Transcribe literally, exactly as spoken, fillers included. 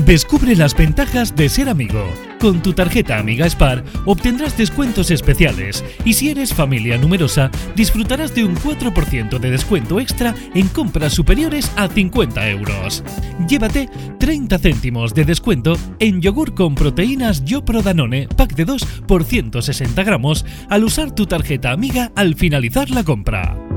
Descubre las ventajas de ser amigo. Con tu tarjeta Amiga Spar obtendrás descuentos especiales y si eres familia numerosa disfrutarás de un cuatro por ciento de descuento extra en compras superiores a cincuenta euros. Llévate treinta céntimos de descuento en yogur con proteínas Yopro Danone pack de dos por ciento sesenta gramos al usar tu tarjeta Amiga al finalizar la compra.